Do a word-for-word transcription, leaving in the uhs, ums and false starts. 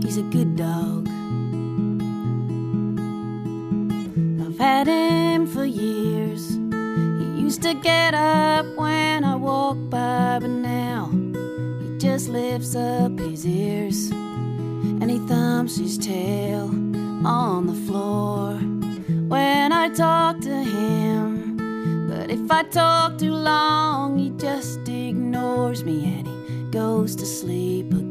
He's a good dog. I've had him for years. He used to get up when I walk by, but now he just lifts up his ears and he thumps his tail on the floor when I talk to him. But if I talk too long, he just ignores me and he goes to sleep